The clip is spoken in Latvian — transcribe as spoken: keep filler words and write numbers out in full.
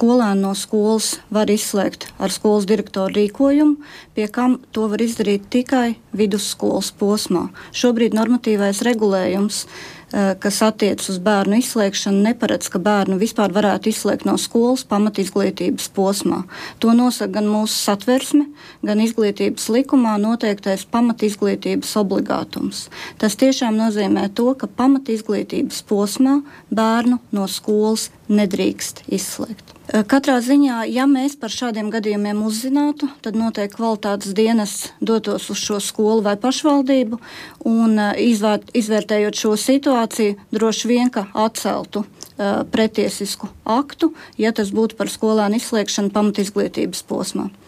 skolēnu no skolas var izslēgt ar skolas direktoru rīkojumu, pie kam to var izdarīt tikai vidusskolas posmā. Šobrīd normatīvais regulējums, kas attiecas uz bērnu izslēgšanu, neparedz, ka bērnu vispār varētu izslēgt no skolas pamatizglītības posmā. To nosaka gan mūsu satversme, gan izglītības likumā noteiktais pamatizglītības obligātums. Tas tiešām nozīmē to, ka pamatizglītības posmā bērnu no skolas nedrīkst izslēgt. Katrā ziņā, ja mēs par šādiem gadījumiem uzzinātu, tad noteikti kvalitātes dienests dotos uz šo skolu vai pašvaldību un izvērt, izvērtējot šo situāciju, droši vien, ka atceltu uh, pretiesisku aktu, ja tas būtu par skolēnu izslēgšanu pamatizglītības posmā.